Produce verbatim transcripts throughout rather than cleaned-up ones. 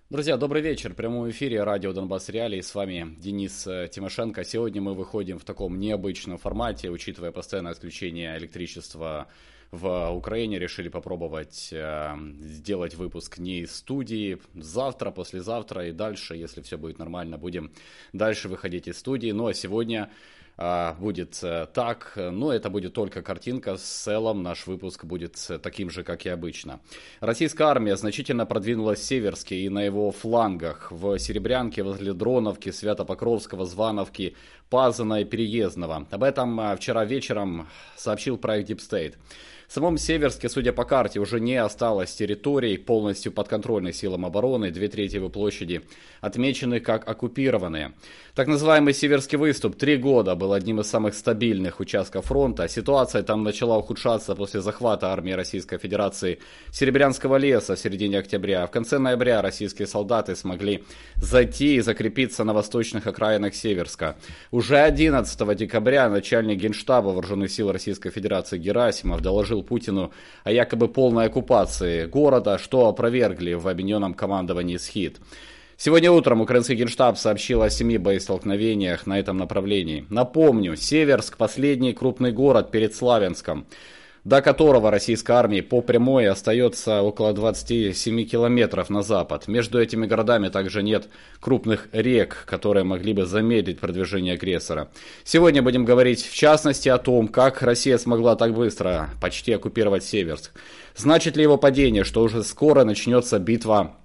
Друзья, добрый вечер. В прямом эфире радио Донбасс Реалии. С вами Денис э, Тимошенко. Сегодня мы выходим в таком необычном формате, учитывая постоянное отключение электричества в Украине. Решили попробовать э, сделать выпуск не из студии. Завтра, послезавтра и дальше, если все будет нормально, будем дальше выходить из студии. Ну а сегодня а, будет э, так, но это будет только картинка. В целом наш выпуск будет э, таким же, как и обычно. Российская армия значительно продвинулась в Северске и на его флангах, в Серебрянке, возле Дроновки, Свято-Покровского, Звановки, Пазана и Переездного. Об этом а, вчера вечером сообщил проект Deep State. В самом Северске, судя по карте, уже не осталось территорий, полностью подконтрольных силам обороны. Две трети его площади отмечены как оккупированные. Так называемый Северский выступ три года был одним из самых стабильных участков фронта. Ситуация там начала ухудшаться после захвата армии Российской Федерации Серебрянского леса в середине октября. В конце ноября российские солдаты смогли зайти и закрепиться на восточных окраинах Северска. Уже одиннадцатого декабря начальник Генштаба Вооруженных сил Российской Федерации Герасимов доложил Путину о якобы полной оккупации города, что опровергли в объединенном командовании СХИД. Сегодня утром украинский Генштаб сообщил о семи боестолкновениях на этом направлении. Напомню, Северск – последний крупный город перед Славянском, до которого российской армии по прямой остается около двадцати семи километров на запад. Между этими городами также нет крупных рек, которые могли бы замедлить продвижение агрессора. Сегодня будем говорить в частности о том, как Россия смогла так быстро почти оккупировать Северск. Значит ли его падение, что уже скоро начнется битва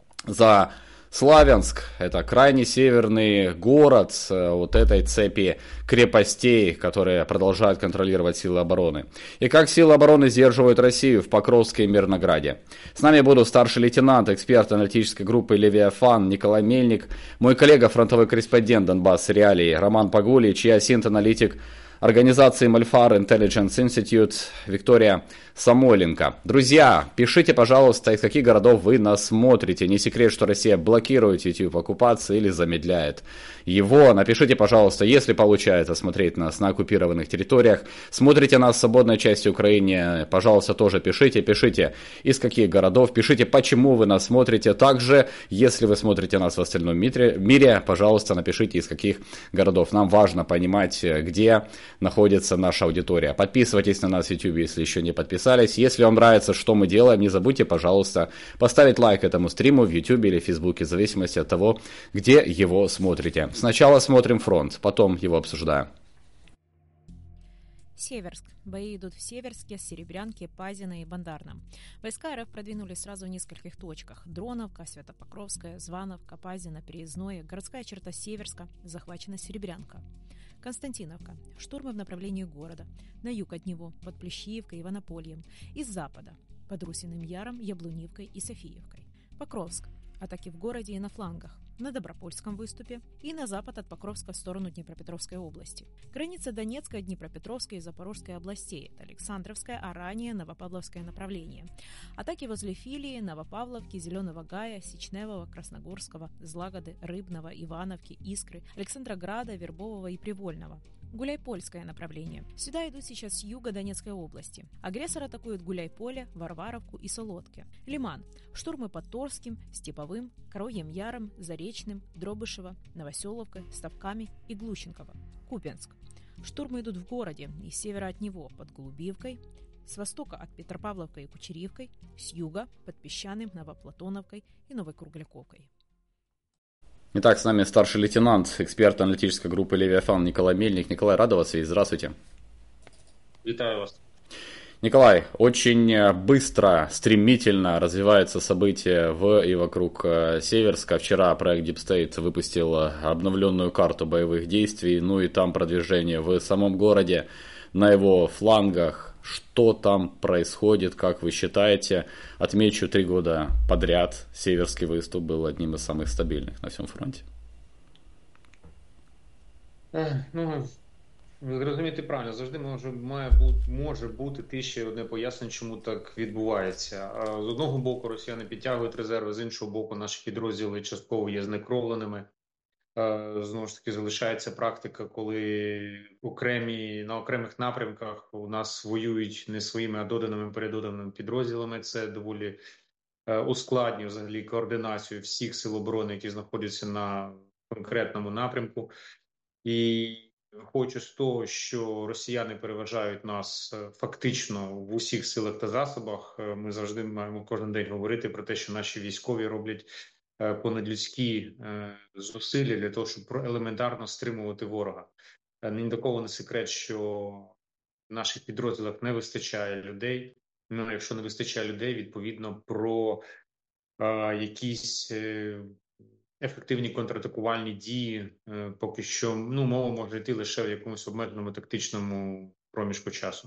за Славянск – это крайне северный город вот этой цепи крепостей, которые продолжают контролировать силы обороны. И как силы обороны сдерживают Россию в Покровске и Мирнограде. С нами будут старший лейтенант, эксперт аналитической группы «Левиафан» Николай Мельник, мой коллега, фронтовой корреспондент Донбасс Реалии Роман Погулич и асинт-аналитик организации Malfar Intelligence Institute Виктория Самойленко. Друзья, пишите, пожалуйста, из каких городов вы нас смотрите. Не секрет, что Россия блокирует YouTube оккупации или замедляет его. Напишите, пожалуйста, если получается смотреть нас на оккупированных территориях. Смотрите нас в свободной части Украины, пожалуйста, тоже пишите. Пишите, из каких городов. Пишите, почему вы нас смотрите. Также, если вы смотрите нас в остальном мире, мире, пожалуйста, напишите, из каких городов. Нам важно понимать, где находится наша аудитория. Подписывайтесь на нас в YouTube, если еще не подписались. Если вам нравится, что мы делаем, не забудьте, пожалуйста, поставить лайк этому стриму в YouTube или Фейсбуке, в зависимости от того, где его смотрите. Сначала смотрим фронт, потом его обсуждаем. Северск. Бои идут в Северске, Серебрянке, Пазино и Бандарном. Войска РФ продвинулись сразу в нескольких точках. Дроновка, Свято-Покровская, Звановка, Пазино, Переездное, городская черта Северска, захвачена Серебрянка. Константиновка. Штурмы в направлении города. На юг от него, под Плещеевкой и Иванопольем. Из запада, под Русиным Яром, Яблунивкой и Софиевкой. Покровск. Атаки в городе и на флангах. На Добропольском выступе и на запад от Покровска в сторону Днепропетровской области. Граница Донецкой, Днепропетровской и Запорожской областей. Это Александровское, а ранее Новопавловское направление. Атаки возле Филии, Новопавловки, Зеленого Гая, Сечневого, Красногорского, Злагоды, Рыбного, Ивановки, Искры, Александрограда, Вербового и Привольного. Гуляйпольское направление. Сюда идут сейчас с юга Донецкой области. Агрессор атакует Гуляйполе, Варваровку и Солодки. Лиман. Штурмы под Торским, Степовым, Коровьим Яром, Заречным, Дробышево, Новоселовкой, Ставками и Глущенково. Купянск. Штурмы идут в городе и с севера от него под Голубивкой, с востока от Петропавловкой и Кучерьевкой, с юга под Песчаным, Новоплатоновкой и Новой Кругляковкой. Итак, с нами старший лейтенант, эксперт аналитической группы «Левиафан» Николай Мельник. Николай, рад вас видеть. Здравствуйте. Витаю вас. Николай, очень быстро, стремительно развиваются события в и вокруг Северска. Вчера проект Deep State выпустил обновленную карту боевых действий, ну и там продвижение в самом городе, на его флангах. Что там происходит, как вы считаете? Отмечу, три года подряд Северский выступ был одним из самых стабильных на всем фронте. Ну, ви зрозумієте правильно, завжди може, має бути, може бути тисяча одне пояснення, чому так відбувається. З одного боку росіяни підтягують резерви, з іншого боку наші підрозділи частково є знекровленими. Знову ж таки, залишається практика, коли окремі, на окремих напрямках у нас воюють не своїми, а доданими, передоданими підрозділами. Це доволі ускладнює взагалі координацію всіх сил оборони, які знаходяться на конкретному напрямку. І хочу з того, що росіяни переважають нас фактично в усіх силах та засобах. Ми завжди маємо кожен день говорити про те, що наші військові роблять понадлюдські зусилля для того, щоб елементарно стримувати ворога. Ні до кого не секрет, що в наших підрозділах не вистачає людей. Ну, якщо не вистачає людей, відповідно про а, якісь е, ефективні контратакувальні дії е, поки що ну, мова може йти лише в якомусь обмеженому тактичному проміжку часу.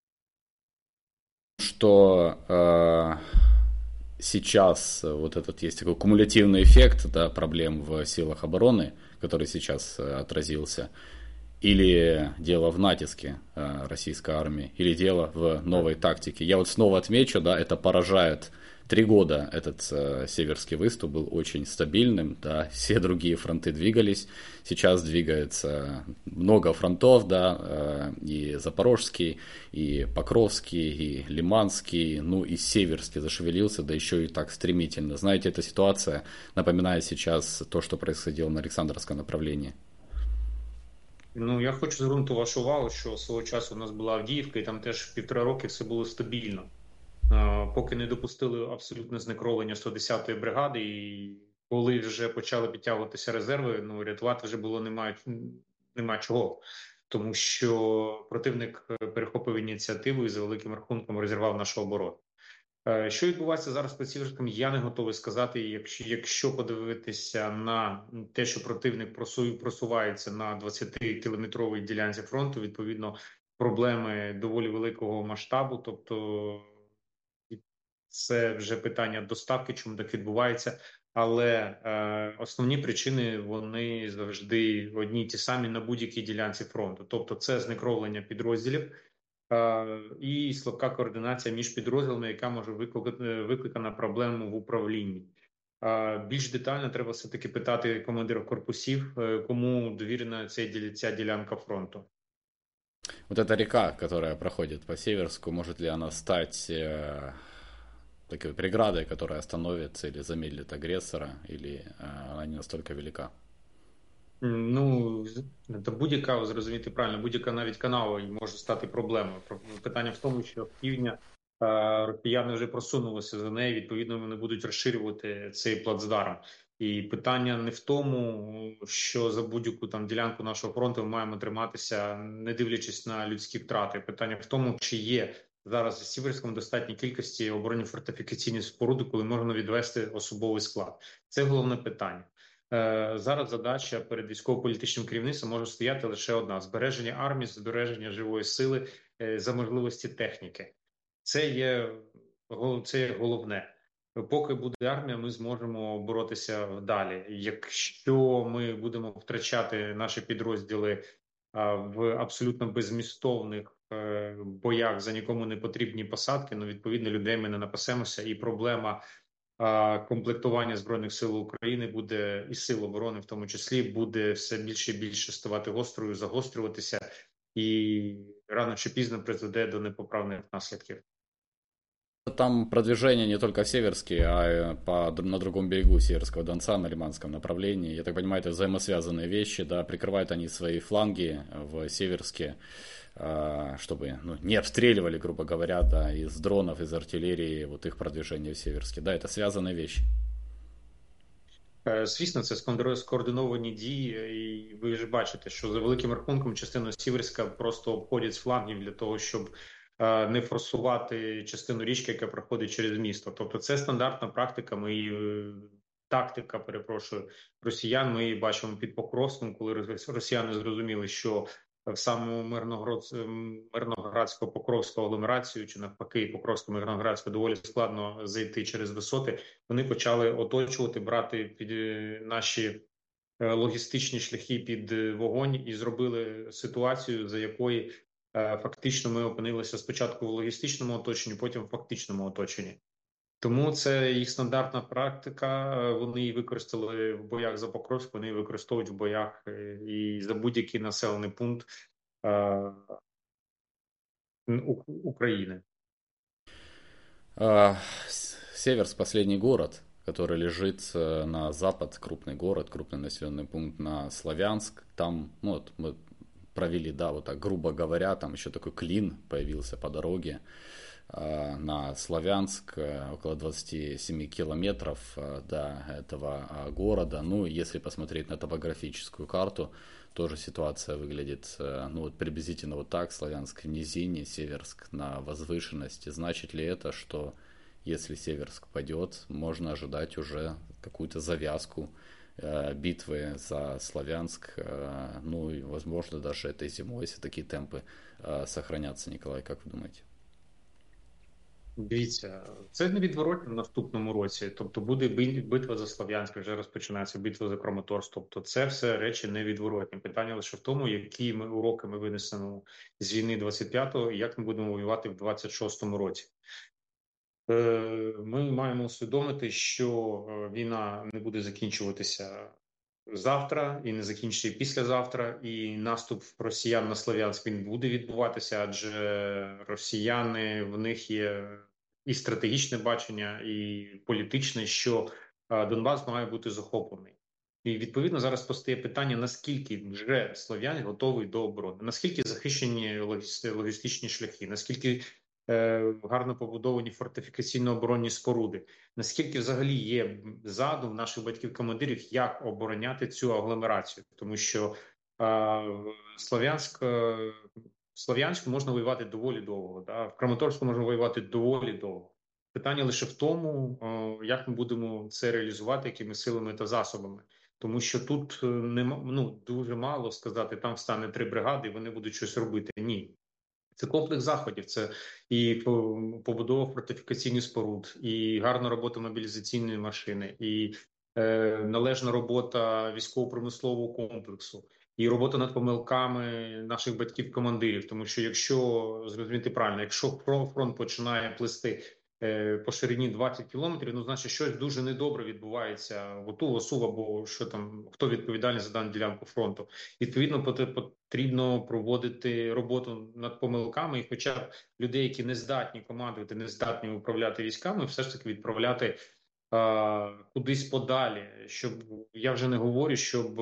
Что э, сейчас вот этот есть такой кумулятивный эффект, да, проблем в силах обороны, который сейчас э, отразился, или дело в натиске э, российской армии, или дело в новой тактике. Я вот снова отмечу, да, это поражает. Три года этот э, северский выступ был очень стабильным, да, все другие фронты двигались, сейчас двигается много фронтов, да, э, и Запорожский, и Покровский, и Лиманский, ну и Северский зашевелился, да еще и так стремительно. Знаете, эта ситуация напоминает сейчас то, что происходило на Александровском направлении. Ну, я хочу звернути вашу увагу, що свого часу у нас була Авдіївка, і там теж півтора роки все було стабільно. Поки не допустили абсолютне знекровлення сто десятої бригади, і коли вже почали підтягуватися резерви, ну рятувати вже було немає, немає чого, тому що противник перехопив ініціативу і за великим рахунком розірвав нашу оборону. Що відбувається зараз під Сіверськом, я не готовий сказати. Якщо якщо подивитися на те, що противник просувається на двадцятикілометровій ділянці фронту, відповідно проблеми доволі великого масштабу, тобто це вже питання доставки, чому так відбувається, але е, основні причини вони завжди одні й ті самі на будь-якій ділянці фронту. Тобто, це знекровлення підрозділів е, і слабка координація між підрозділами, яка може викликати викликана проблему в управлінні. Е, більш детально треба все таки питати командирів корпусів, е, кому довірена ця, ця ділянка фронту. Вот эта река, которая проходит по Северску, может ли она стать э, такой преградой, которая остановит или замедлит агрессора, или э, она не настолько велика? Ну, це будь-яка, зрозуміти правильно, будь-яка навіть канава може стати проблемою. Питання в тому, що півдня росіяни вже просунулися за неї, відповідно, вони будуть розширювати цей плацдарм. І питання не в тому, що за будь-яку там ділянку нашого фронту ми маємо триматися, не дивлячись на людські втрати. Питання в тому, чи є зараз в Сіверському достатній кількості оборонні фортифікаційні споруди, коли можна відвести особовий склад. Це головне питання. Зараз задача перед військово-політичним керівництвом може стояти лише одна: збереження армії, збереження живої сили за можливості техніки. Це є, це є головне. Поки буде армія, ми зможемо боротися вдалі. Якщо ми будемо втрачати наші підрозділи в абсолютно беззмістовних боях за нікому не потрібні посадки, ну, відповідно, людей ми не напасемося, і проблема комплектування Збройних сил України буде, і сил оборони в тому числі, буде все більше і більше ставати гострою, загострюватися, і рано чи пізно призведе до непоправних наслідків. Там продвижение не только в Северске, а по, на другом берегу Северского Донца, на Лиманском направлении. Я так понимаю, это взаимосвязанные вещи, да, прикрывают они свои фланги в Северске, чтобы ну, не обстреливали, грубо говоря, да, из дронов, из артиллерии, вот их продвижение в Северске. Да, это связанные вещи. Звісно, це скоординовані дії, і ви ж бачите, що за великим рахунком частину Сіверська просто обходять з флангів для того, щоб не форсувати частину річки, яка проходить через місто. Тобто це стандартна практика, ми тактика, перепрошую, росіян. Ми її бачимо під Покровськом, коли росіяни зрозуміли, що в саму Мирноградсько-Покровську агломерацію, чи навпаки Покровсько-Мирноградську, доволі складно зайти через висоти. Вони почали оточувати, брати під наші логістичні шляхи під вогонь і зробили ситуацію, за якої фактично ми опинилися спочатку в логістичному оточенні, потім в фактичному оточенні. Тому це їх стандартна практика, вони її використали в боях за Покровськ, вони її використовують в боях і за будь-який населений пункт е, України. Северск последний город, который лежит на запад, крупный город, крупный населенный пункт на Славянск. Там, ну вот мы провели, да, вот так грубо говоря, там еще такой клин появился по дороге на Славянск, около двадцать семь километров до этого города. Ну, если посмотреть на топографическую карту, тоже ситуация выглядит, ну, вот приблизительно вот так. Славянск в низине, Северск на возвышенности. Значит ли это, что если Северск падет, можно ожидать уже какую-то завязку э, битвы за Славянск, э, ну и, возможно, даже этой зимой, если такие темпы э, сохранятся, Николай, как вы думаете? Дивіться, це невідворотно в наступному році. Тобто буде битва за Слов'янськ, вже розпочинається битва за Краматорськ. Тобто це все речі невідворотні. Питання лише в тому, які ми уроки ми винесемо з війни двадцять п'ятого і як ми будемо воювати в двадцять шостому році. Ми маємо усвідомити, що війна не буде закінчуватися завтра і не закінчиться післязавтра, і наступ росіян на Слов'янськ він буде відбуватися, адже росіяни, в них є і стратегічне бачення, і політичне, що Донбас має бути захоплений. І відповідно зараз постає питання, наскільки вже Слов'янськ готовий до оборони, наскільки захищені логістичні шляхи, наскільки е, гарно побудовані фортифікаційно-оборонні споруди, наскільки взагалі є задум наших батьків-командирів, як обороняти цю агломерацію, тому що е, Слов'янськ, е, Слов'янську можна воювати доволі довго, да? В Краматорську можна воювати доволі довго. Питання лише в тому, е, як ми будемо це реалізувати, якими силами та засобами. Тому що тут нема, ну, дуже мало сказати, там встане три бригади, і вони будуть щось робити. Ні. Це комплекс заходів, це і побудова фортифікаційних споруд, і гарна робота мобілізаційної машини, і е, належна робота військово-промислового комплексу, і робота над помилками наших батьків-командирів. Тому що якщо, зрозуміти правильно, якщо фронт починає плисти е, по ширині двадцять кілометрів, ну, значить, щось дуже недобре відбувається в ОТУ, ОСУ, або що там, хто відповідальний за дану ділянку фронту. Відповідно, потрібно проводити роботу над помилками, і хоча б людей, які не здатні командувати, не здатні управляти військами, все ж таки відправляти а, кудись подалі, щоб, я вже не говорю, щоб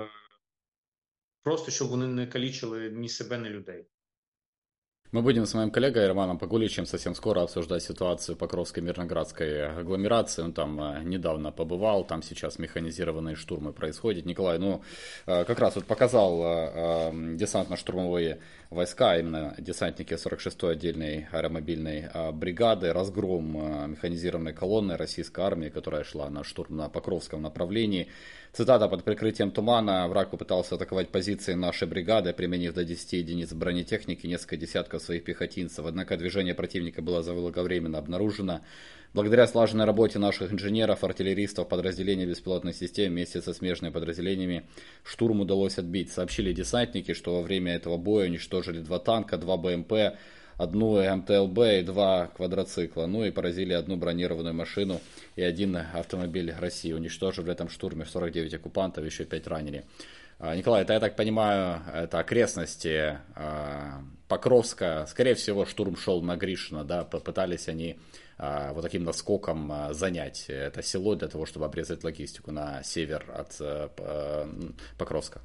просто, щоб вони не калічили ні себе, ні людей. Мы будем с моим коллегой Романом Погуличем совсем скоро обсуждать ситуацию Покровской мирноградской агломерации. Он там недавно побывал, там сейчас механизированные штурмы происходят. Николай, ну, как раз вот показал десантно-штурмовые войска, именно десантники сорок шестой отдельной аэромобильной бригады, разгром механизированной колонны российской армии, которая шла на штурм на Покровском направлении. Цитата: «Под прикрытием тумана враг попытался атаковать позиции нашей бригады, применив до десяти единиц бронетехники, несколько десятков своих пехотинцев. Однако движение противника было заблаговременно обнаружено. Благодаря слаженной работе наших инженеров, артиллеристов, подразделений беспилотных систем вместе со смежными подразделениями штурм удалось отбить». Сообщили десантники, что во время этого боя уничтожили два танка, два БМП, одну МТЛБ и два квадроцикла, ну и поразили одну бронированную машину и один автомобиль России, уничтожив в этом штурме сорок девять оккупантов, еще пять ранили. Николай, это, я так понимаю, это окрестности Покровска, скорее всего, штурм шел на Гришина, да, попытались они вот таким наскоком занять это село для того, чтобы обрезать логистику на север от Покровска.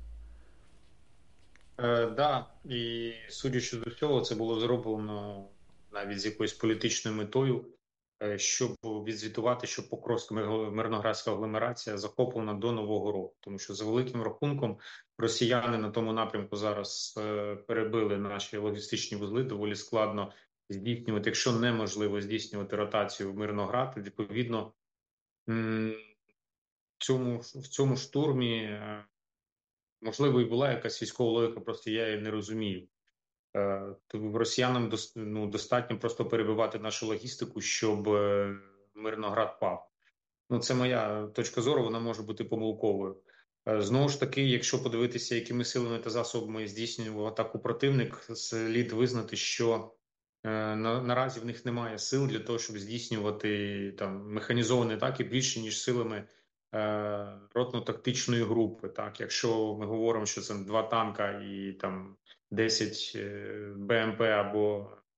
Так, е, да. І судячи з усього, це було зроблено навіть з якоюсь політичною метою, е, щоб відзвітувати, що Покровська мирноградська агломерація захоплена до Нового року. Тому що за великим рахунком росіяни на тому напрямку зараз е, перебили наші логістичні вузли, доволі складно здійснювати, якщо неможливо здійснювати ротацію в Мирноград. Відповідно, м, в цьому, в цьому штурмі е, можливо, і була якась військова логіка, просто я її не розумію. Е, росіянам дос, ну, достатньо просто перебивати нашу логістику, щоб е, Мирноград пав. Ну, це моя точка зору, вона може бути помилковою. Е, знову ж таки, якщо подивитися, якими силами та засобами здійснював атаку противник, слід визнати, що е, на, наразі в них немає сил для того, щоб здійснювати там механізовані атаки більше, ніж силами ротно-тактичної групи. Так, якщо ми говоримо, що це два танка і там десять БМП або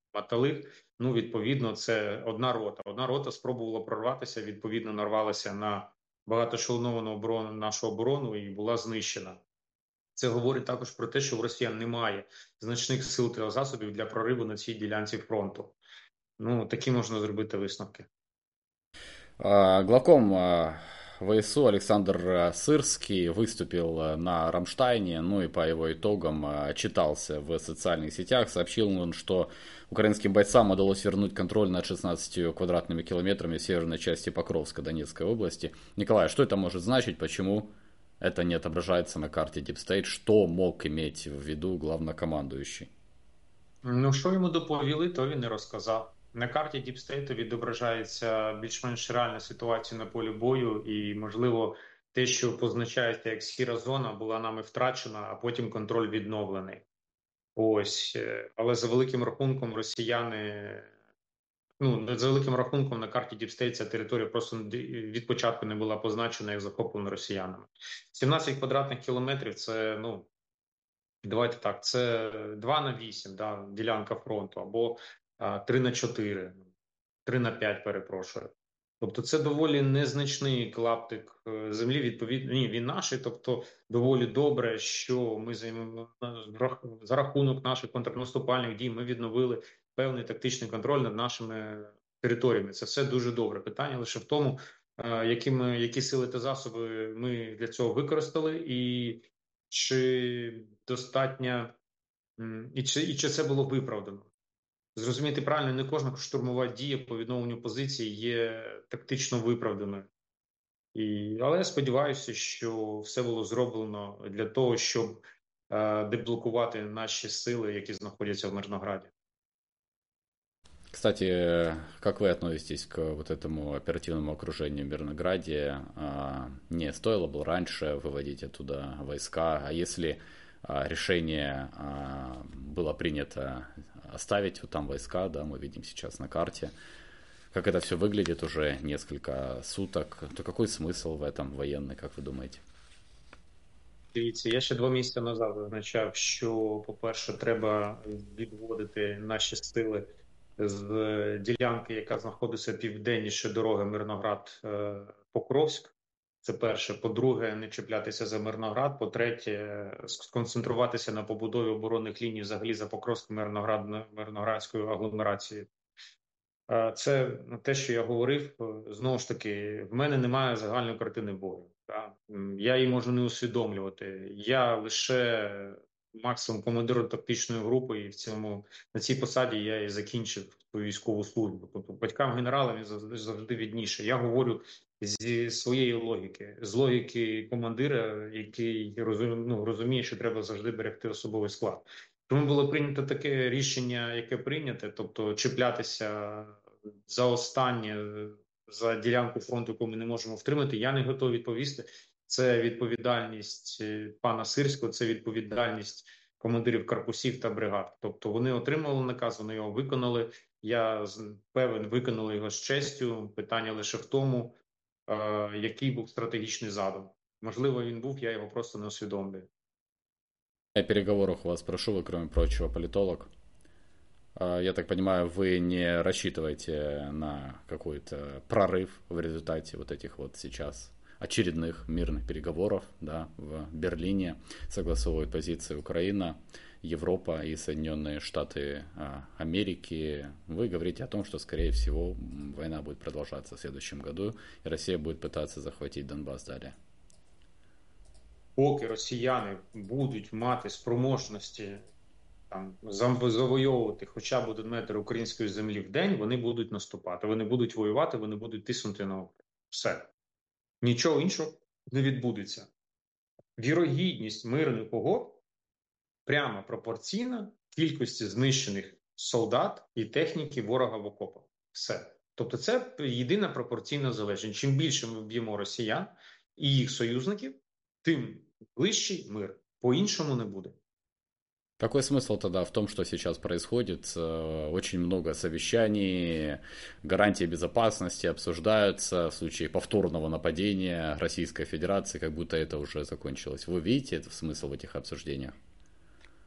Маталих. Ну, відповідно, це одна рота. Одна рота спробувала прорватися, відповідно, нарвалася на багатоешелоновану оборону, нашу оборону і була знищена. Це говорить також про те, що в росіян немає значних сил та засобів для прориву на цій ділянці фронту. Ну, такі можна зробити висновки. Главком ВСУ Александр Сырский выступил на Рамштайне, ну и по его итогам читался в социальных сетях. Сообщил он, что украинским бойцам удалось вернуть контроль над шестнадцатью квадратными километрами в северной части Покровска Донецкой области. Николай, что это может значить? Почему это не отображается на карте Deep State? Что мог иметь в виду главнокомандующий? Ну, що йому доповіли, то він не розказав. На карті Deep State відображається більш-менш реальна ситуація на полі бою, і, можливо, те, що позначається як сіра зона, була нами втрачена, а потім контроль відновлений. Ось, але за великим рахунком росіяни, ну, за великим рахунком на карті Deep State ця територія просто від початку не була позначена як захоплена росіянами. сімнадцять квадратних кілометрів – це, ну, давайте так, це два на вісім, да, ділянка фронту, або а, три на чотири, три на п'ять, перепрошую. Тобто це доволі незначний клаптик землі, відповідно, ні, він наш, тобто доволі добре, що ми займемо, за рахунок наших контрнаступальних дій ми відновили певний тактичний контроль над нашими територіями. Це все дуже добре. Питання лише в тому, які, ми, які сили та засоби ми для цього використали, і чи достатньо, і чи, і чи це було виправдано. Зрозуміти правильно, не кожна штурмова дія по відновленню позиції є тактично виправданою. І, але я сподіваюся, що все було зроблено для того, щоб е, деблокувати наші сили, які знаходяться в Мирнограді. Кстати, как вы относитесь к вот этому оперативному окружению в Мирнограде? Не стоило бы раньше выводить оттуда войска, а если решение было принято оставить вот там войска, да, мы видим сейчас на карте, как это все выглядит уже несколько суток, то какой смысл в этом военный, как вы думаете? Дивіться, я ще два місяці назад зазначав, що, по-перше, треба відводити наші сили з ділянки, яка знаходиться південніше дороги Мирноград-Покровськ. Це перше. По-друге, не чіплятися за Мирноград. По-третє, сконцентруватися на побудові оборонних ліній взагалі за Покровсько-Мирноградською агломерацією. Це те, що я говорив. Знову ж таки, в мене немає загальної картини бою. Я її можу не усвідомлювати. Я лише максимум командиром тактичної групи, і в цьому на цій посаді я і закінчив свою військову службу. Тобто батькам генерала він завжди, завжди відніше. Я говорю зі своєї логіки, з логіки командира, який розуміє, ну, розуміє, що треба завжди берегти особовий склад. Тому було прийнято таке рішення, яке прийняте, тобто чіплятися за останнє, за ділянку фронту, яку ми не можемо втримати, я не готовий відповісти. Це відповідальність пана Сирського, це відповідальність командирів корпусів та бригад. Тобто вони отримали наказ, вони його виконали. Я певен, виконали його з честю. Питання лише в тому, е, який був стратегічний задум. Можливо, він був, я його просто не усвідомлюю. О переговорах у вас прошу, вы, кроме прочего, политолог. Я так понимаю, вы не рассчитываете на какой-то прорыв в результате вот этих вот сейчас очередных мирных переговоров, да, в Берлине согласовывают позиции Украина, Европа и Соединенные Штаты Америки. Вы говорите о том, что, скорее всего, война будет продолжаться в следующем году, и Россия будет пытаться захватить Донбасс далее. Поки росіяни будуть мати спроможності там завойовувати хоча б один метр української землі в день, вони будуть наступати, вони будуть воювати, вони будуть тиснути на Україну. Все. Нічого іншого не відбудеться. Вірогідність мирних угод прямо пропорційна кількості знищених солдат і техніки ворога в окопах. Все. Тобто це єдина пропорційна залежність. Чим більше ми вб'ємо росіян і їх союзників, тим ближчий мир. По-іншому не буде. Какой смысл тогда в том, что сейчас происходит? Очень много совещаний, гарантии безопасности обсуждаются в случае повторного нападения Российской Федерации, как будто это уже закончилось. Вы видите это смысл в этих обсуждениях?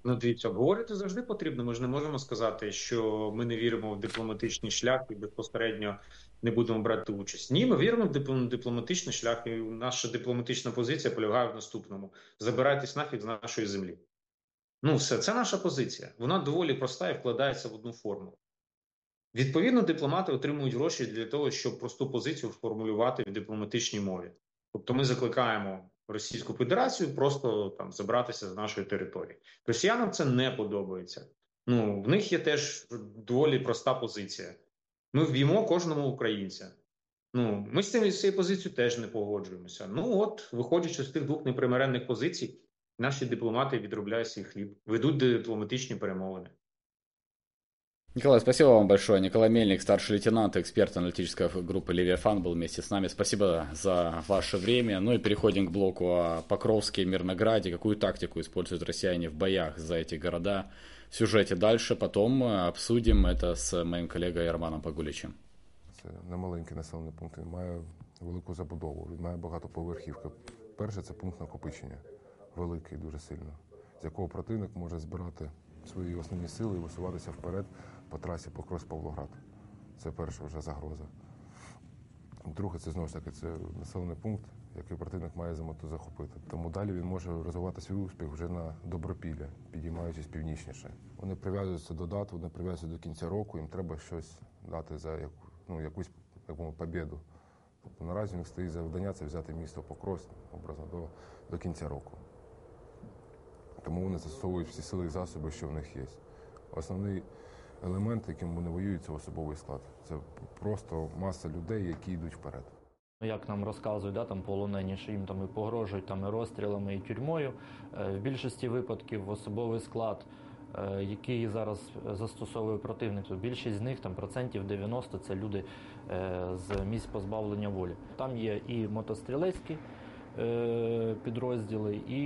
Ну, дивіться, обговорити завжди потрібно. Ми ж не можемо сказати, що ми не віримо в дипломатичний шлях і безпосередньо не будемо брати участь. Ні, ми віримо в диплом- дипломатичний шлях, і наша дипломатична позиція полягає в наступному: забирайтесь нафіг з нашої землі. Ну, все, це наша позиція. Вона доволі проста і вкладається в одну форму. Відповідно, дипломати отримують гроші для того, щоб просту позицію формулювати в дипломатичній мові. Тобто ми закликаємо Російську Федерацію просто там забратися з нашої території. Росіянам це не подобається. Ну, в них є теж доволі проста позиція. Ми вб'ємо кожному українця. Ну, ми з цим з цією позицією теж не погоджуємося. Ну от, виходячи з тих двох непримиренних позицій, наші дипломати відробляють свій хліб, ведуть дипломатичні перемовини. Николай, спасибо вам большое. Николай Мельник, старший лейтенант, эксперт аналитической группы «Левиафан» был вместе с нами. Спасибо за ваше время. Ну и переходим к блоку о Покровске и Мирнограде. Какую тактику используют россияне в боях за эти города? В сюжете дальше. Потом обсудим это с моим коллегой Романом Погуличем. Це не маленький населений пункт, він має велику забудову, він має багатоповерхівки. Перше – це пункт накопичення, великий, дуже сильно, з якого противник може збирати свої основні сили і висуватися вперед по трасі Покровськ-Павлоград. Це перша вже загроза. Друге, це знову ж таки, це населений пункт, який противник має за мету захопити. Тому далі він може розвивати свій успіх вже на Добропілля, підіймаючись північніше. Вони прив'язуються до дат, вони прив'язуються до кінця року, їм треба щось дати за яку, ну, якусь якому, побєду. Тобто наразі у них стоїть завдання це взяти місто Покровськ, образно, до, до кінця року. Тому вони застосовують всі сили і засоби, що в них є. Основний елемент, яким вони воюють, це особовий склад. Це просто маса людей, які йдуть вперед. Як нам розказують, да, там полонені, що їм там і погрожують там, і розстрілами, і тюрмою. В більшості випадків особовий склад, який зараз застосовує противник, то більшість з них, там процентів дев'яносто, це люди з місць позбавлення волі. Там є і мотострілецькі підрозділи, і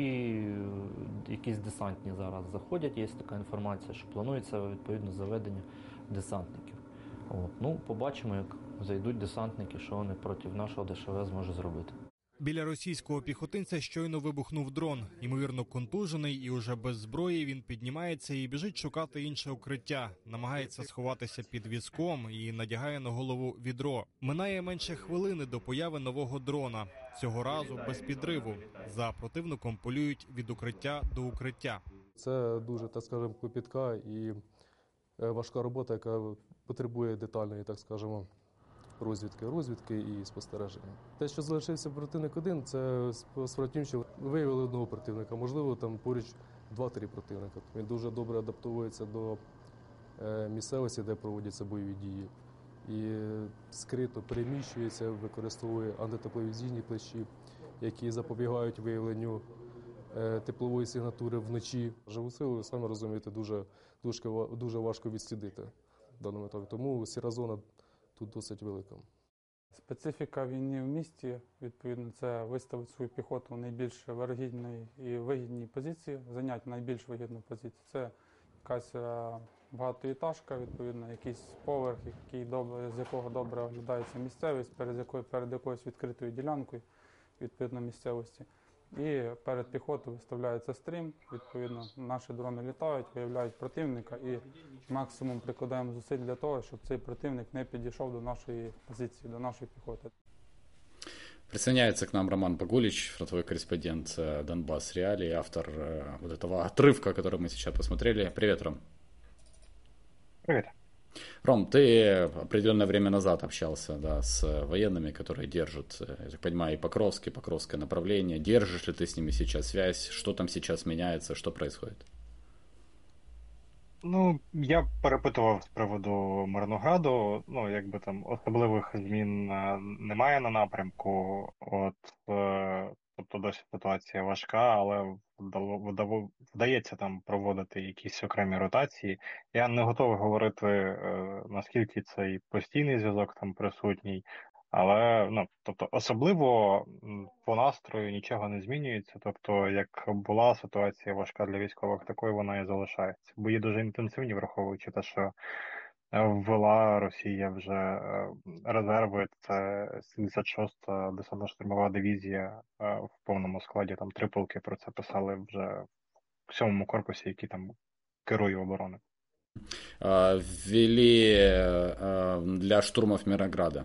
якісь десантні зараз заходять. Є така інформація, що планується відповідно заведення десантників. От. Ну, побачимо, як зайдуть десантники, що вони проти нашого ДШВ зможуть зробити. Біля російського піхотинця щойно вибухнув дрон. Ймовірно, контужений і уже без зброї він піднімається і біжить шукати інше укриття. Намагається сховатися під візком і надягає на голову відро. Минає менше хвилини до появи нового дрона. Цього разу без підриву. За противником полюють від укриття до укриття. Це дуже, так скажемо, клопітка і важка робота, яка потребує детальної, так скажемо, розвідки, розвідки і спостереження. Те, що залишився противник один, це справді тим, що виявили одного противника, можливо, там поруч два-три противника. Він дуже добре адаптується до місцевості, де проводяться бойові дії. І скрито переміщується, використовує антитепловізійні плащі, які запобігають виявленню теплової сигнатури вночі. Живу силу, самі розумієте, дуже, дуже, дуже важко відслідити в даному етапі. Тому сіра зона тут досить велика. Специфіка війни в місті, відповідно, це виставити свою піхоту в найбільш вирогідній і вигідній позиції, зайняти найбільш вигідну позицію. Це якась багатоетажка, відповідно, якийсь поверх, який добре, з якого добре оглядається місцевість, перед якою перед якоюсь відкритою ділянкою, відповідно, місцевості. І перед піхотою виставляється стрім, відповідно, наші дрони літають, виявляють противника і максимум прикладаємо зусиль для того, щоб цей противник не підійшов до нашої позиції, до нашої піхоти. Присоединяется к нам Роман Погулич, фронтовой корреспондент Донбасс Реалии, автор вот этого отрывка, который мы сейчас посмотрели. Привет, Ром. Привет. Ром, ты определенное время назад общался, да, с военными, которые держат, я так понимаю, и Покровск, и Покровское направление. Держишь ли ты с ними сейчас связь? Что там сейчас меняется? Что происходит? Ну, я перепитував з приводу Мирнограду. Ну, якби там особливих змін немає на напрямку. От, е, тобто досі ситуація важка, але вдало, вдається там проводити якісь окремі ротації. Я не готовий говорити, е, наскільки цей постійний зв'язок там присутній. Але, ну, тобто, особливо по настрою нічого не змінюється. Тобто, як була ситуація важка для військових, такою вона і залишається. Бої дуже інтенсивні, враховуючи те, що ввела Росія вже резерви. Це сімдесят шоста десантно-штурмова дивізія в повному складі. Там три полки про це писали вже в сьомому корпусі, який там керує обороною. Ввели для штурмов Мирнограда?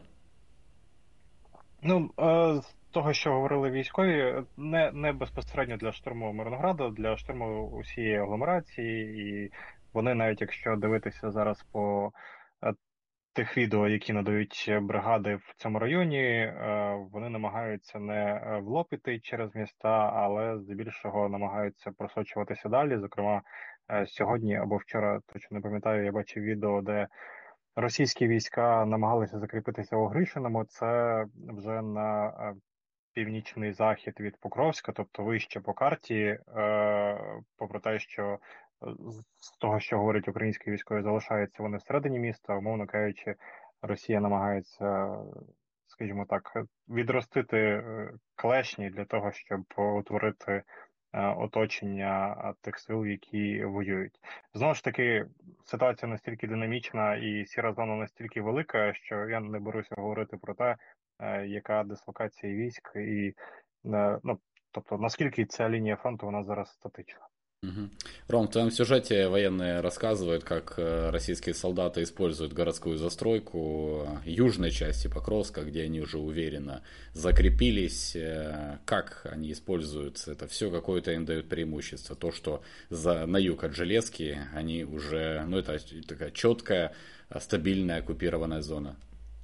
Ну, з того, що говорили військові, не, не безпосередньо для штурму Мирнограда, для штурму усієї агломерації, і вони, навіть якщо дивитися зараз по тих відео, які надають бригади в цьому районі, вони намагаються не в лоб іти через міста, але здебільшого намагаються просочуватися далі. Зокрема, сьогодні або вчора, точно не пам'ятаю, я бачив відео, де російські війська намагалися закріпитися у Гришиному. Це вже на північний захід від Покровська, тобто вище по карті, попри те, що з того, що говорять українські військові, залишаються вони всередині міста, умовно кажучи, Росія намагається, скажімо так, відростити клешні для того, щоб утворити оточення тих сил, які воюють. Знову ж таки, ситуація настільки динамічна і сіра зона настільки велика, що я не беруся говорити про те, яка дислокація військ, і ну, тобто наскільки ця лінія фронту вона зараз статична. Угу. Ром, в твоем сюжете военные рассказывают, как российские солдаты используют городскую застройку южной части Покровска, где они уже уверенно закрепились. Как они используют это все, какое-то им дают преимущество. То, что за, на юг от Железки они уже, ну это такая четкая, стабильная оккупированная зона.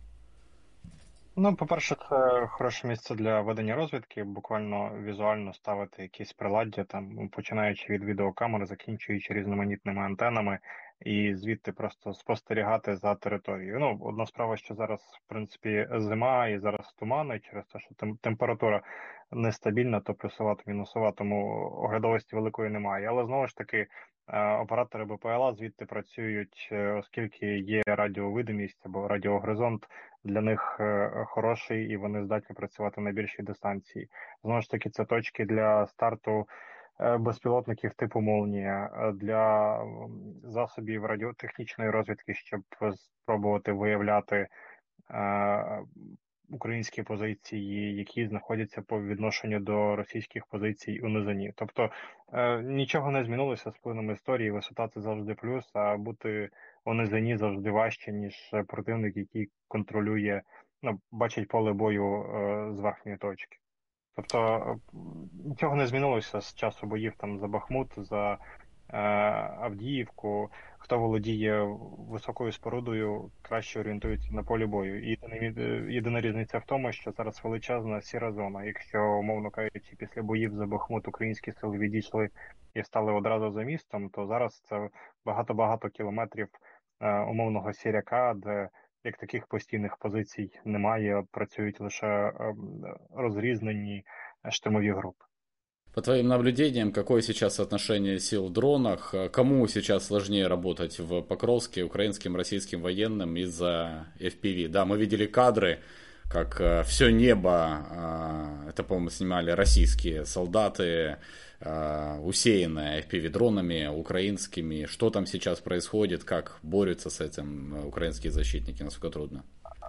Ну, по-перше, це хороше місце для ведення розвідки, буквально візуально ставити якісь приладдя, там, починаючи від відеокамери, закінчуючи різноманітними антенами, і звідти просто спостерігати за територією. Ну, одна справа, що зараз, в принципі, зима і зараз тумани, через те, що тем- температура нестабільна, то плюсова, то мінусова, тому оглядовості великої немає. Але знову ж таки, оператори БПЛА звідти працюють, оскільки є радіовидимість або радіогоризонт, для них хороший, і вони здатні працювати на більшій дистанції. Знову ж таки, це точки для старту безпілотників типу «Молнія», для засобів радіотехнічної розвідки, щоб спробувати виявляти українські позиції, які знаходяться по відношенню до російських позицій у низині. Тобто нічого не змінилося з плином історії, висота – це завжди плюс, а бути у низині завжди важче, ніж противник, який контролює, ну, бачить поле бою з верхньої точки. Тобто нічого не змінилося з часу боїв там за Бахмут, за е, Авдіївку. Хто володіє високою спорудою, краще орієнтується на полі бою. І єдина різниця в тому, що зараз величезна сіра зона. Якщо, умовно кажучи, після боїв за Бахмут українські сили відійшли і стали одразу за містом, то зараз це багато-багато кілометрів е, умовного сіряка, де як таких постійних позицій немає, працюють лише розрізнені штурмові групи. По твоим наблюдениям, какое сейчас соотношение сил в дронах? Кому сейчас сложнее работать в Покровске, украинским, российским военным из-за эф пи ви? Да, мы видели кадры, как все небо, это, по-моему, снимали российские солдаты, усеянное эф пи ви-дронами украинскими. Что там сейчас происходит, как борются с этим украинские защитники, насколько трудно?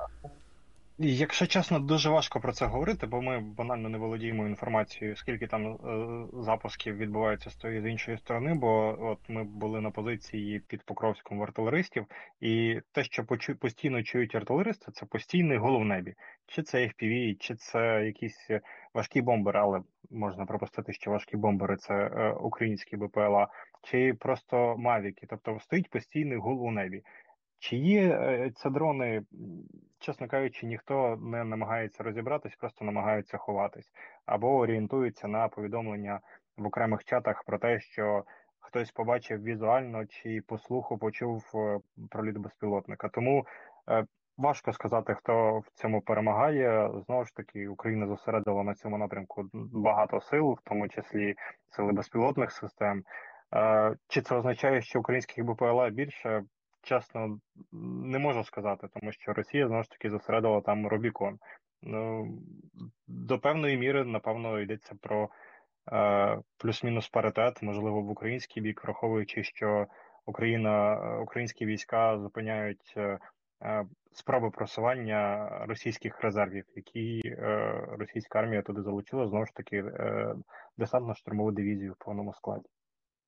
Якщо чесно, дуже важко про це говорити, бо ми банально не володіємо інформацією, скільки там е, запусків відбувається з тої з іншої сторони, бо от ми були на позиції під Покровськом в артилеристів, і те, що почу, постійно чують артилеристи, це постійний гул в небі. Чи це еф пі ві, чи це якісь важкі бомбери, але можна пропустити, що важкі бомбери – це е, українські БПЛА, чи просто мавіки, тобто стоїть постійний гул у небі. Чи є це дрони, чесно кажучи, ніхто не намагається розібратись, просто намагаються ховатись. Або орієнтуються на повідомлення в окремих чатах про те, що хтось побачив візуально чи по слуху почув проліт безпілотника. Тому е, важко сказати, хто в цьому перемагає. Знову ж таки, Україна зосередила на цьому напрямку багато сил, в тому числі сили безпілотних систем. Е, чи це означає, що українських БПЛА більше? Чесно, не можу сказати, тому що Росія, знову ж таки, зосередила там Рубікон. Ну, до певної міри, напевно, йдеться про е, плюс-мінус паритет, можливо, в український бік, враховуючи, що Україна, українські війська зупиняють е, спроби просування російських резервів, які е, російська армія туди залучила, знову ж таки, е, десантно-штурмову дивізію в повному складі.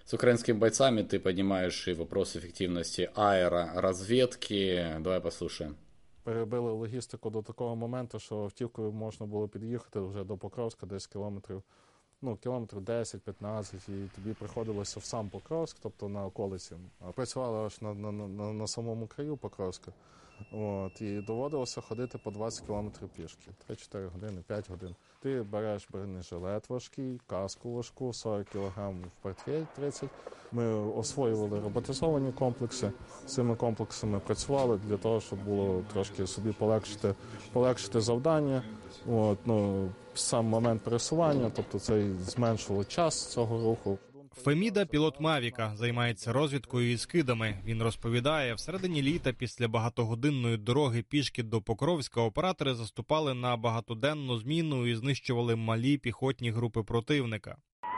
С украинскими бойцами ты поднимаешь и вопрос эффективности аэроразведки. Давай послушаем. Перебили логістику до такого моменту, що автівкою можна було під'їхати вже до Покровська, десь кілометрів, ну, кілометрів десять-п'ятнадцять, і тобі приходилося в сам Покровськ, тобто на околиці. А працювали аж на, на, на, на самому краю Покровська. От, і доводилося ходити по двадцять кілометрів пішки, три-чотири години, п'ять годин. Ти береш бронежилет важкий, каску важку, сорок кілограм в портфель тридцять. Ми освоювали роботизовані комплекси, з цими комплексами працювали для того, щоб було трошки собі полегшити, полегшити завдання. От, ну, сам момент пересування, тобто це зменшило час цього руху. Феміда – пілот Мавіка, займається розвідкою і скидами. Він розповідає, в середині літа після багатогодинної дороги пішки до Покровська оператори заступали на багатоденну зміну і знищували малі піхотні групи противника.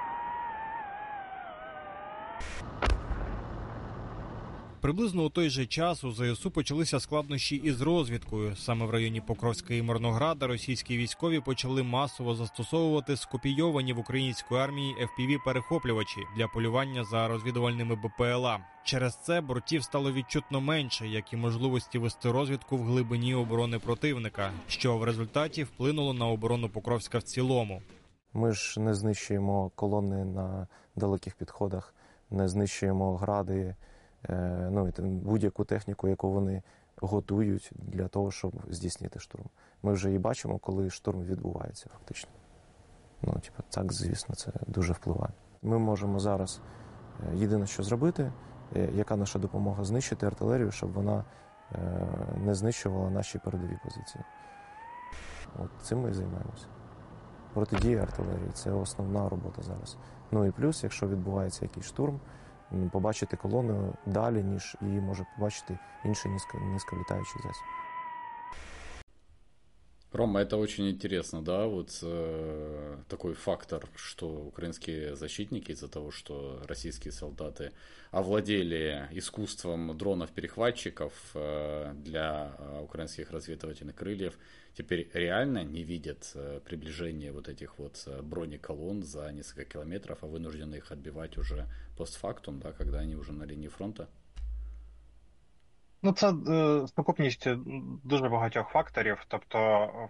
Приблизно у той же час у ЗСУ почалися складнощі із розвідкою. Саме в районі Покровська і Мирнограда російські військові почали масово застосовувати скопійовані в української армії еф пі ві-перехоплювачі для полювання за розвідувальними бе пе ел а. Через це бортів стало відчутно менше, як і можливості вести розвідку в глибині оборони противника, що в результаті вплинуло на оборону Покровська в цілому. Ми ж не знищуємо колони на далеких підходах, не знищуємо гради, ну, будь-яку техніку, яку вони готують для того, щоб здійснити штурм. Ми вже і бачимо, коли штурм відбувається фактично. Ну, типу, так, звісно, це дуже впливає. Ми можемо зараз єдине, що зробити, яка наша допомога, знищити артилерію, щоб вона не знищувала наші передові позиції. От цим ми і займаємося. Протидія артилерії – це основна робота зараз. Ну і плюс, якщо відбувається якийсь штурм, побачити колону далі, ніж її може побачити інший низько, низьколітаючий засіб. Рома, это очень интересно, да, вот э, такой фактор, что украинские защитники из-за того, что российские солдаты овладели искусством дронов-перехватчиков э, для э, украинских разведывательных крыльев, теперь реально не видят э, приближение вот этих вот э, бронеколонн за несколько километров, а вынуждены их отбивать уже постфактум, да, когда они уже на линии фронта? Ну, це е, сукупність дуже багатьох факторів, тобто е,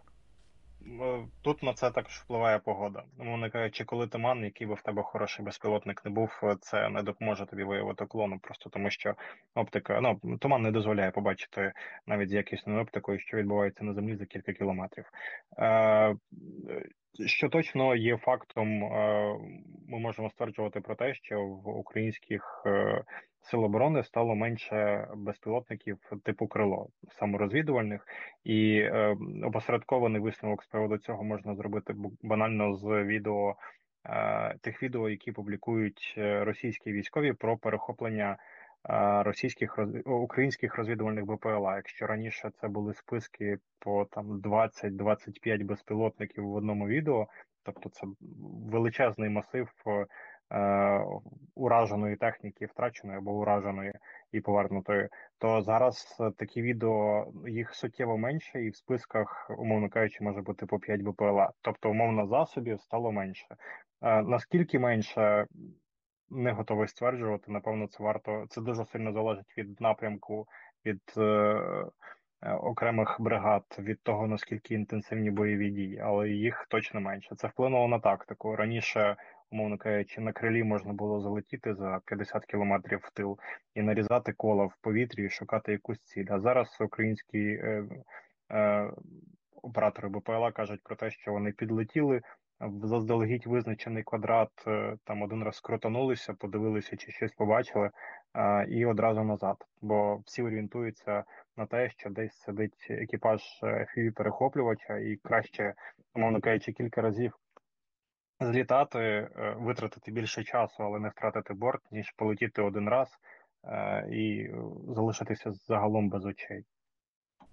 тут на це також впливає погода. Мовно кажучи, коли туман, який би в тебе хороший безпілотник не був, це не допоможе тобі виявити колону, просто тому що оптика, ну, туман не дозволяє побачити навіть з якісною оптикою, що відбувається на землі за кілька кілометрів. Е, Що точно є фактом, ми можемо стверджувати про те, що в українських сил оборони стало менше безпілотників типу крило, саморозвідувальних, і опосередкований висновок з приводу цього можна зробити банально з відео, тих відео, які публікують російські військові про перехоплення російських українських розвідувальних бе пе ел а. Якщо раніше це були списки по там двадцять-двадцять п'ять безпілотників в одному відео, тобто це величезний масив е, ураженої техніки, втраченої або ураженої і повернутої, то зараз такі відео, їх суттєво менше, і в списках, умовно кажучи, може бути по п'ять бе пе ел а. Тобто, умовно, засобів стало менше. Е, наскільки менше? Не готовий стверджувати. Напевно, це варто. Це дуже сильно залежить від напрямку, від е, е, окремих бригад, від того, наскільки інтенсивні бойові дії, але їх точно менше. Це вплинуло на тактику. Раніше, умовно кажучи, на крилі можна було залетіти за п'ятдесят кілометрів в тил і нарізати кола в повітрі і шукати якусь ціль. А зараз українські е, е, оператори бе пе ел а кажуть про те, що вони підлетіли в заздалегідь визначений квадрат, там один раз крутанулися, подивилися, чи щось побачили, і одразу назад. Бо всі орієнтуються на те, що десь сидить екіпаж еф пі ві-перехоплювача, і краще, умовно кажучи, кілька разів злітати, витратити більше часу, але не втратити борт, ніж полетіти один раз і залишитися загалом без очей.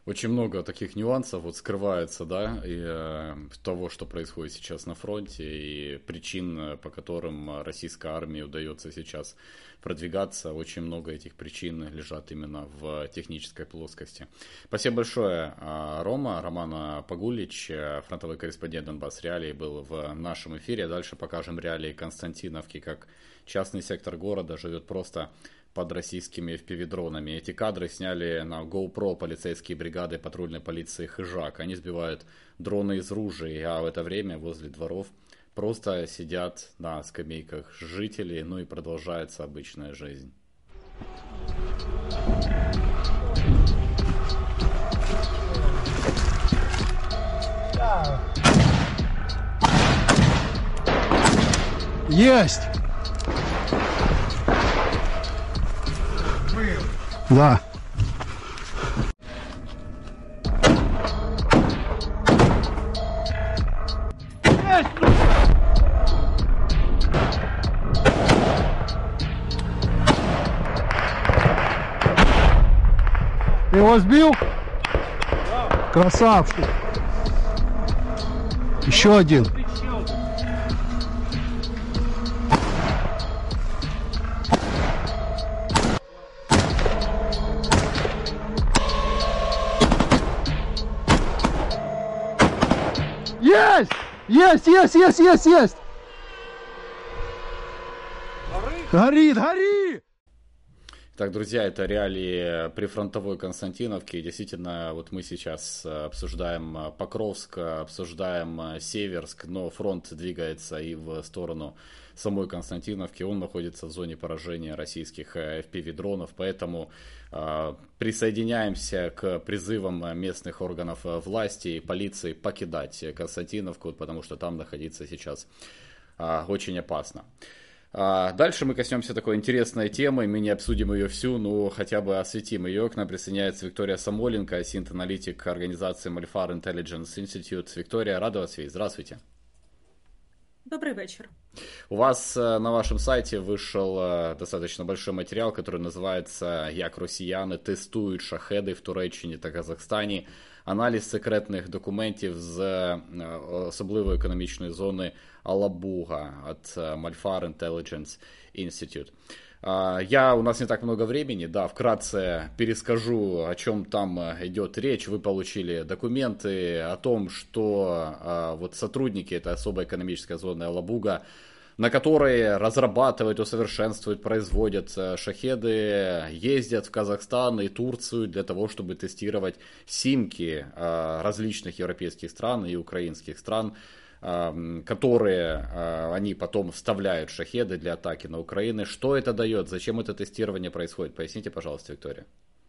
Очень много таких нюансов вот скрывается, да, и э, того, что происходит сейчас на фронте, и причин, по которым российской армии удается сейчас продвигаться. Очень много этих причин лежат именно в технической плоскости. Спасибо большое, Рома. Роман Погулич, фронтовой корреспондент Донбасс Реалии, был в нашем эфире. Дальше покажем реалии Константиновки, как частный сектор города живет просто под российскими эф пи ви-дронами. Эти кадры сняли на GoPro полицейские бригады патрульной полиции Хижак. Они сбивают дроны из ружей, а в это время возле дворов просто сидят на скамейках жители, ну и продолжается обычная жизнь. Есть! Да. Ты его сбил? Да. Красавчик. Еще один. Есть! Есть, есть, есть, есть, есть! Горит, горит! Так, друзья, это реалии прифронтовой Константиновки. Действительно, вот мы сейчас обсуждаем Покровск, обсуждаем Северск, но фронт двигается и в сторону самой Константиновки. Он находится в зоне поражения российских эф пи ви-дронов, поэтому э, присоединяемся к призывам местных органов власти и полиции покидать Константиновку, потому что там находиться сейчас э, очень опасно. Дальше мы коснемся такой интересной темы, мы не обсудим ее всю, но хотя бы осветим ее. К нам присоединяется Виктория Самойленко, синт-аналитик организации Malfar Intelligence Institute. Виктория, рада вас видеть. Здравствуйте. Добрый вечер. У вас на вашем сайте вышел достаточно большой материал, который называется «Як росіяни тестують шахеди в Туреччині та Казахстані. Аналіз секретних документів з особливої економічної зони Алабуга» от Malfar Intelligence Institute. Я, у нас не так много времени, да, вкратце перескажу, о чем там идет речь. Вы получили документы о том, что вот сотрудники этой особой экономической зоны Алабуга, на которые разрабатывают, усовершенствуют, производят шахеды, ездят в Казахстан и Турцию для того, чтобы тестировать симки различных европейских стран и украинских стран, которые они потом вставляют в шахеды для атаки на Украину. Что это дает? Зачем это тестирование происходит? Поясните, пожалуйста, Виктория.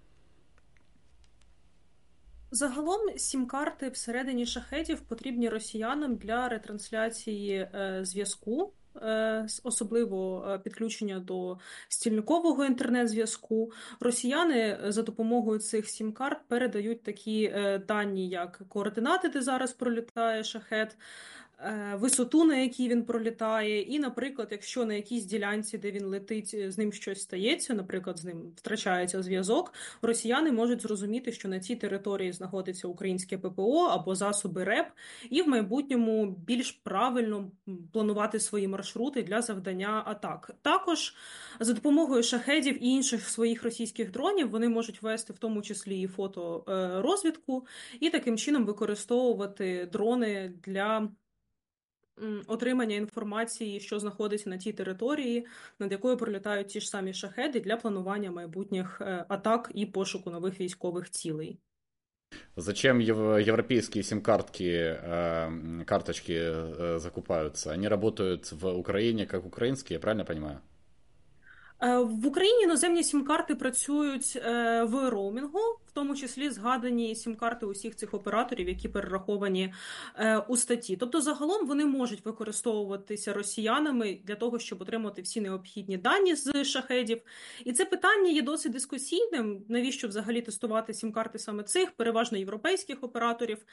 Загалом сім-карти всередині шахедів потрібні росіянам для ретрансляції е, зв'язку, е, особливо підключення до стільникового інтернет-зв'язку. Росіяни за допомогою цих сім-карт передають такі е, дані, як координати, де зараз пролітає шахед, висоту, на якій він пролітає, і, наприклад, якщо на якійсь ділянці, де він летить, з ним щось стається, наприклад, з ним втрачається зв'язок, росіяни можуть зрозуміти, що на цій території знаходиться українське пе пе о або засоби РЕП, і в майбутньому більш правильно планувати свої маршрути для завдання атак. Також за допомогою шахедів і інших своїх російських дронів вони можуть вести в тому числі і фоторозвідку, і таким чином використовувати дрони для отримання інформації, що знаходиться на тій території, над якою пролітають ті ж самі шахеди, для планування майбутніх атак і пошуку нових військових цілей. Зачем европейские сим-картки, карточки закупаются? Они работают в Украине как украинские, я правильно понимаю? В Україні іноземні сім-карти працюють в роумінгу, в тому числі згадані сім-карти усіх цих операторів, які перераховані у статті. Тобто загалом вони можуть використовуватися росіянами для того, щоб отримати всі необхідні дані з шахедів. І це питання є досить дискусійним, навіщо взагалі тестувати сім-карти саме цих, переважно європейських операторів.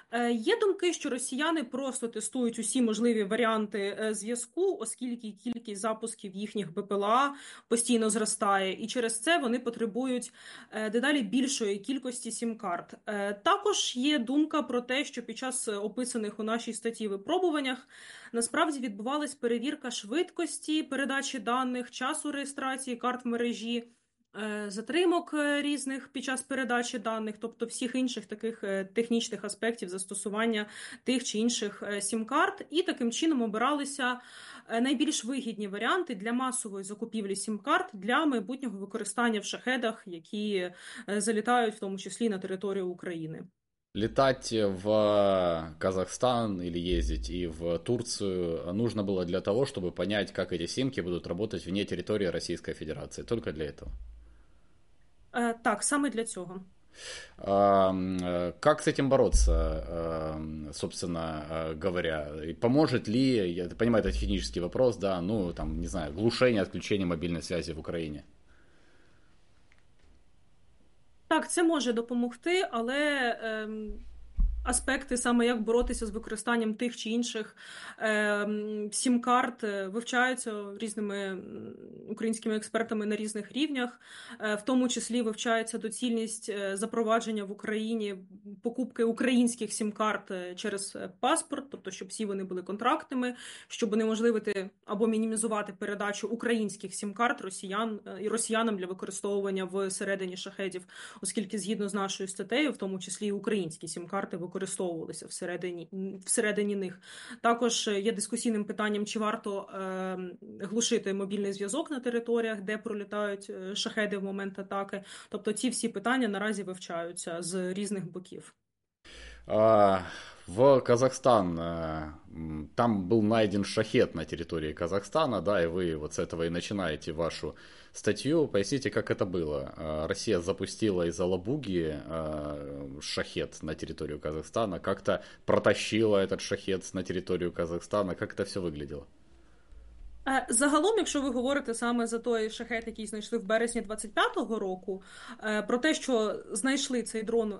Є думки, що росіяни просто тестують усі можливі варіанти зв'язку, оскільки кількість запусків їхніх БПЛА постійно зростає, і через це вони потребують дедалі більшої кількості сім-карт. Також є думка про те, що під час описаних у нашій статті випробуваннях насправді відбувалась перевірка швидкості передачі даних, часу реєстрації карт в мережі, затримок різних під час передачі даних, тобто всіх інших таких технічних аспектів застосування тих чи інших сім-карт, і таким чином обиралися найбільш вигідні варіанти для масової закупівлі сім-карт для майбутнього використання в шахедах, які залітають в тому числі на територію України. Летать в Казахстан или ездить и в Турцию нужно было для того, чтобы понять, как эти симки будут работать вне территории Российской Федерации. Только для этого? Так, саме для цього. Как с этим бороться, собственно говоря? Поможет ли, я понимаю, это технический вопрос, да, ну, там, не знаю, глушение, отключение мобильной связи в Україні? Так, це може допомогти, але е, аспекти, саме як боротися з використанням тих чи інших е, сім-карт, вивчаються різними українськими експертами на різних рівнях. Е, в тому числі вивчається доцільність запровадження в Україні покупки українських сім-карт через паспорт, тобто щоб всі вони були контрактними, щоб унеможливити або мінімізувати передачу українських сім-карт росіян і росіянам для використовування всередині шахедів, оскільки згідно з нашою статтею, в тому числі і українські сім-карти використовувалися всередині, всередині них. Також є дискусійним питанням, чи варто е, глушити мобільний зв'язок на територіях, де пролітають шахеди в момент атаки. Тобто ці всі питання наразі вивчаються з різних боків. А, в Казахстан, там был найден шахед на территории Казахстана, да, и вы вот с этого и начинаете вашу статью. Поясните, как это было? Россия запустила из Алабуги шахед на территорию Казахстана, как-то протащила этот шахед на территорию Казахстана, как это все выглядело? Загалом, якщо ви говорите саме за той шахед, який знайшли в березні двадцять п'ятого року, про те, що знайшли цей дрон,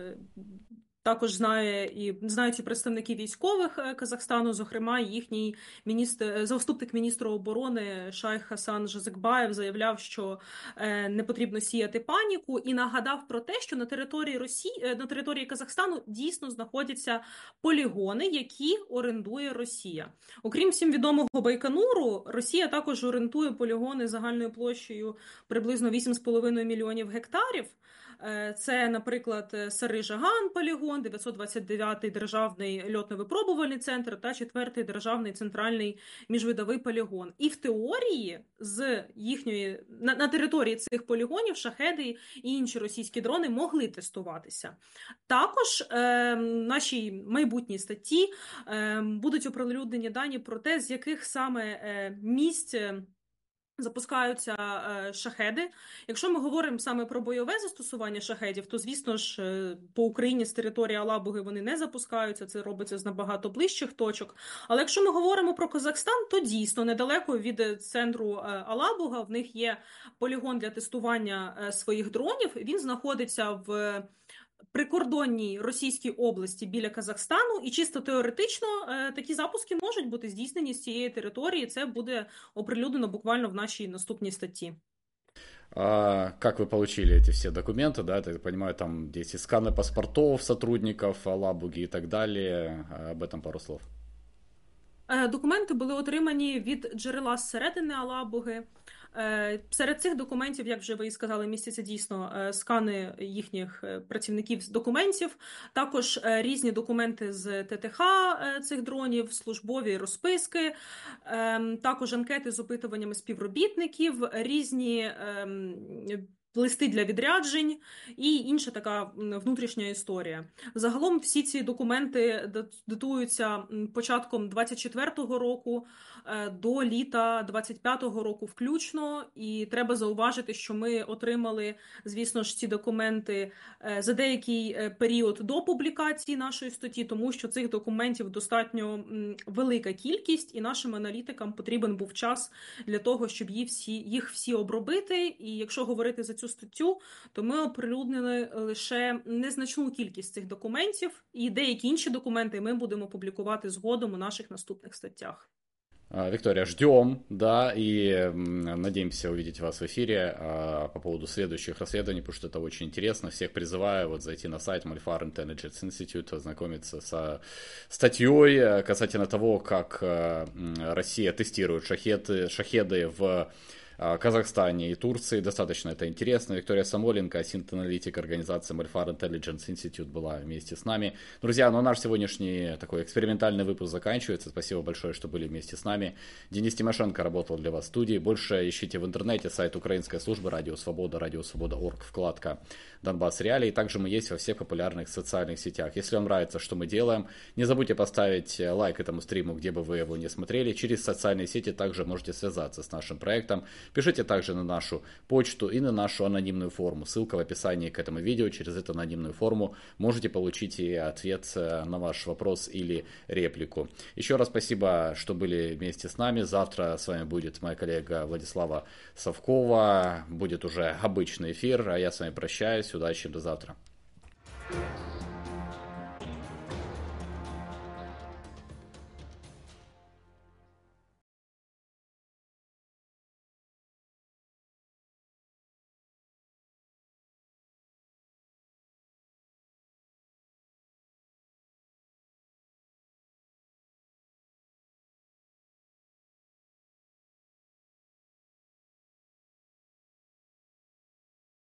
також знає і знають і представники військових Казахстану, зокрема їхній міністр, заступник міністра оборони Шайх Хасан Жазикбаєв заявляв, що не потрібно сіяти паніку, і нагадав про те, що на території Росії, на території Казахстану дійсно знаходяться полігони, які орендує Росія. Окрім всім відомого Байконуру, Росія також орендує полігони загальною площею приблизно вісім з половиною мільйонів гектарів. Це, наприклад, Сари-Жаган полігон, дев'ятсот двадцять дев'ятий державний льотно-випробувальний центр та четвертий державний центральний міжвидовий полігон. І в теорії з їхньої на, на території цих полігонів шахеди і інші російські дрони могли тестуватися. Також е, в нашій майбутній статті е, будуть оприлюднені дані про те, з яких саме е, місць запускаються шахеди. Якщо ми говоримо саме про бойове застосування шахедів, то, звісно ж, по Україні з території Алабуги вони не запускаються, це робиться з набагато ближчих точок. Але якщо ми говоримо про Казахстан, то дійсно недалеко від центру Алабуга в них є полігон для тестування своїх дронів. Він знаходиться в прикордонній Російській області біля Казахстану, і чисто теоретично такі запуски можуть бути здійснені з цієї території. Це буде оприлюднено буквально в нашій наступній статті. А как вы получили эти все документы, да, я так понимаю, там здесь и сканы паспортов сотрудников Алабуги и так далее, об этом пару слов. Документи були отримані від джерела зсередини Алабуги. Серед цих документів, як вже ви і сказали, містяться дійсно скани їхніх працівників документів, також різні документи з ТТХ цих дронів, службові розписки, також анкети з опитуваннями співробітників, різні листи для відряджень і інша така внутрішня історія. Загалом всі ці документи датуються початком двадцять четвертого року до літа двадцять п'ятого року включно, і треба зауважити, що ми отримали, звісно ж, ці документи за деякий період до публікації нашої статті, тому що цих документів достатньо велика кількість, і нашим аналітикам потрібен був час для того, щоб їх всі, їх всі обробити. І якщо говорити за цю нашу статтю, то ми оприлюднили лише незначну кількість цих документів, і деякі інші документи ми будемо публікувати згодом у наших наступних статтях. Виктория, ждем, да, и надеемся увидеть вас в эфире по поводу следующих расследований, потому что это очень интересно. Всех призываю вот зайти на сайт Malfar Intelligence Institute, ознакомиться со статьей касательно того, как Россия тестирует шахеды, шахеды в Казахстане и Турции. Достаточно это интересно. Виктория Самойленко, синт-аналитик организации Malfar Intelligence Institute, была вместе с нами. Друзья, ну наш сегодняшний такой экспериментальный выпуск заканчивается. Спасибо большое, что были вместе с нами. Денис Тимошенко работал для вас в студии. Больше ищите в интернете сайт Украинской службы Радио Свобода, радио свобода точка орг, вкладка Донбасс Реалии. Также мы есть во всех популярных социальных сетях. Если вам нравится, что мы делаем, не забудьте поставить лайк этому стриму, где бы вы его не смотрели. Через социальные сети также можете связаться с нашим проектом. Пишите также на нашу почту и на нашу анонимную форму. Ссылка в описании к этому видео. Через эту анонимную форму можете получить и ответ на ваш вопрос или реплику. Еще раз спасибо, что были вместе с нами. Завтра с вами будет моя коллега Владислава Совкова. Будет уже обычный эфир, а я с вами прощаюсь. Удачи, до завтра.